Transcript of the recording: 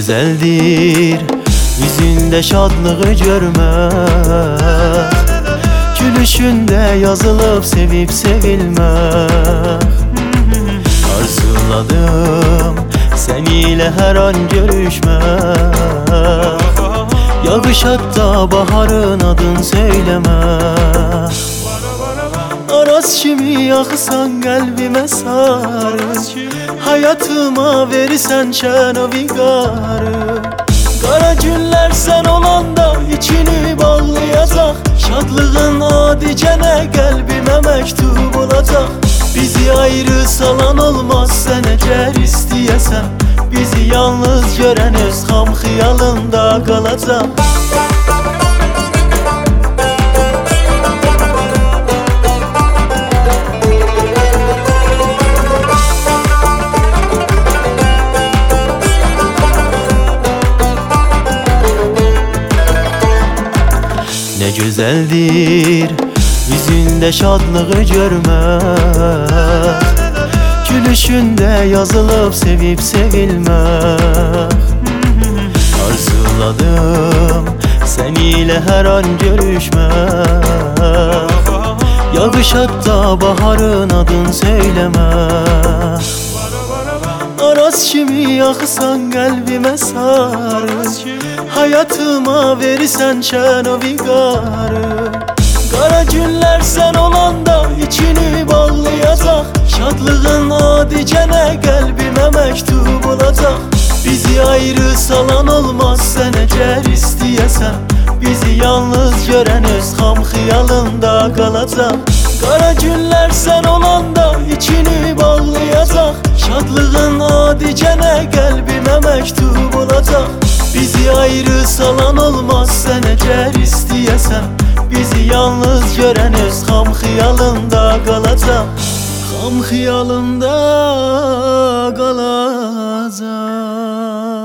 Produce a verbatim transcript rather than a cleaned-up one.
güzeldir yüzünde şadlığı görmek, gülüşünde yazılıp sevip sevilmek. Arzuladım sen ile her an görüşmek, yağış hatta baharın adın söylemek. Aras kimi yaksan kalbime sarı, hayatıma verirsen şen o vigarı. Kara günler sen olanda içini bağlayacak, şadlığın adicene kalbime mektup olacak. Bizi ayrı salan olmaz sen eğer isteyesen, bizi yalnız gören öz ham hıyalında kalacak. Ne güzeldir yüzünde şadlığı görmek, gülüşünde yazılıp sevip sevilmek. Arzuladım sen ile her an görüşmek, yağış hatta baharın adın söylemek. Aras kimi yaksan kalbime sarı, hayatıma verirsen şen o vigarı. Kara günler sen olanda içini bağlayacak, şadlığın adicene kalbime mektup olacak. Bizi ayrı salan olmaz sen eğer isteyesen, bizi yalnız gören öz ham hıyalında kalacak. Kara günler sen olanda içini bağlayacak, şadlığın adicene kalbime mektup olacak. Bizi ayrı salan olmaz sen eğer isteyesen, bizi yalnız gören öz ham hıyalında kalacak. Ham hıyalında kalacak.